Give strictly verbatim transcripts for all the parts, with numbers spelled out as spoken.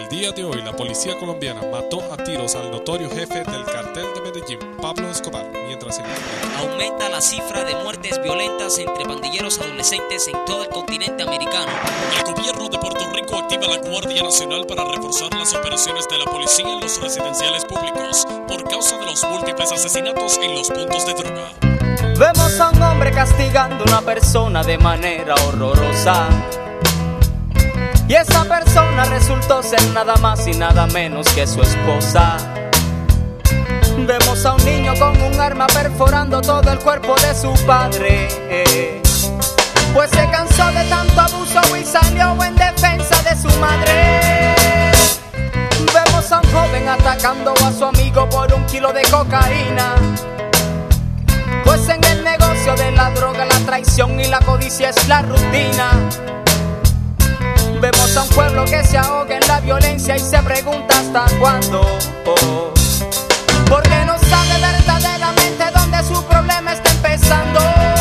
día de hoy, la policía colombiana mató a tiros al notorio jefe del cartel de Medellín, Pablo Escobar, mientras se aumenta la cifra de muertes violentas entre pandilleros adolescentes en todo el continente americano. El gobierno de Puerto Rico activa la Guardia Nacional para reforzar las operaciones de la policía en los residenciales públicos por causa de los múltiples asesinatos en los puntos de droga. Vemos a un hombre castigando a una persona de manera horrorosa, y esa persona resultó ser nada más y nada menos que su esposa. Vemos a un niño con un arma perforando todo el cuerpo de su padre, pues se cansó de tanto abuso y salió en defensa de su madre. Vemos a un joven atacando a su amigo por un kilo de cocaína, pues en el negocio de la droga la traición y la codicia es la rutina. Vemos a un pueblo que se ahoga en la violencia y se pregunta hasta cuándo, oh, porque no sabe verdaderamente dónde su problema está empezando.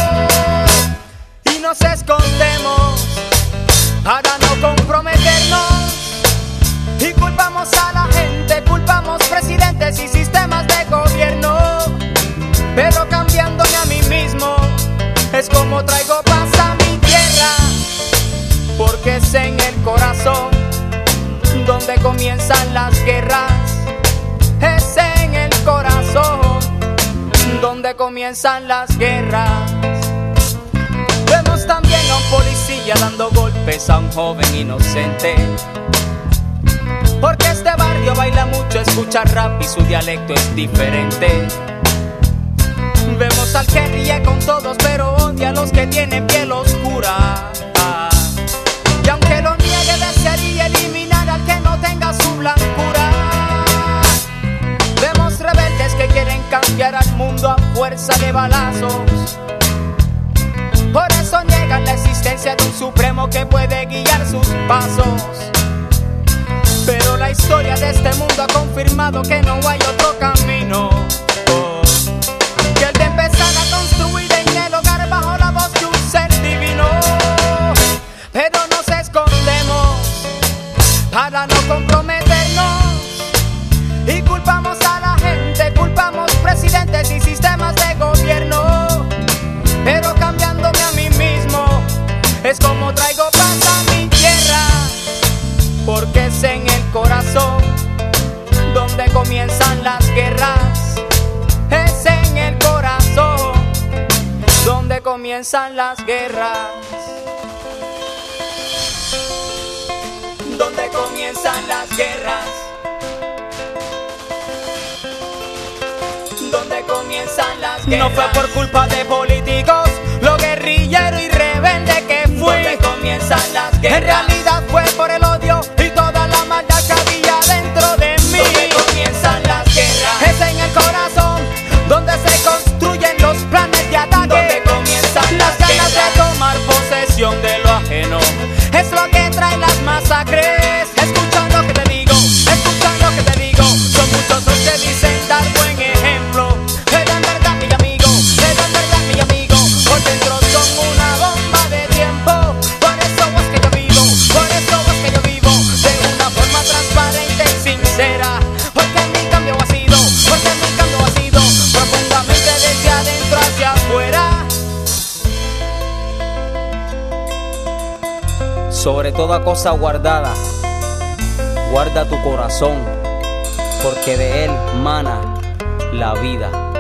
Y nos escondemos para no comprometernos, y culpamos a la gente, culpamos presidentes y sistemas de gobierno. Pero cambiándome a mí mismo es como traigo paz a mi tierra, porque es en el corazón donde comienzan las guerras. Es en el corazón donde comienzan las guerras. Vemos también a un policía dando golpes a un joven inocente, porque este barrio baila mucho, escucha rap y su dialecto es diferente. Vemos al que ríe con todos pero odia a los que tienen piel oscura, y aunque lo niegue desearía eliminar al que no tenga su blancura. Vemos rebeldes que quieren cambiar al mundo a fuerza de balazos, por eso niegan la existencia de un supremo que puede guiar sus pasos. Pero la historia de este mundo ha confirmado que no hay otro camino que el de empezar a construir en el hogar bajo la voz de un ser divino. Pero nos escondemos para no comprometernos, y culpamos a la gente, culpamos presidentes y sistemas de gobierno. Pero cambiándome a mí mismo es como traigo paz a mi tierra, porque es en el corazón donde comienzan las guerras. Es en el corazón donde comienzan las guerras. Donde comienzan las guerras. Donde comienzan las guerras. No fue por culpa de políticos, lo guerrillero y rebelde que fui. Donde comienzan las guerras. En realidad fue por el odio y toda la maldad que había dentro de mí. Donde comienzan las guerras. Es en el corazón donde se construyen los planes de ataque. Donde comienzan las ganas de tomar posesión de lo ajeno. Es lo que trae las masacres. Escucha lo que te digo, escucha lo que te digo. Son muchos los que dicen dar buen ejemplo, pero en verdad mi amigo, pero en verdad mi amigo, por dentro son una bomba de tiempo. Por eso es que yo vivo, por eso es que yo vivo de una forma transparente y sincera. Porque mi cambio ha sido, porque mi cambio ha sido profundamente desde adentro hacia afuera. Sobre toda cosa guardada, guarda tu corazón, porque de él mana la vida.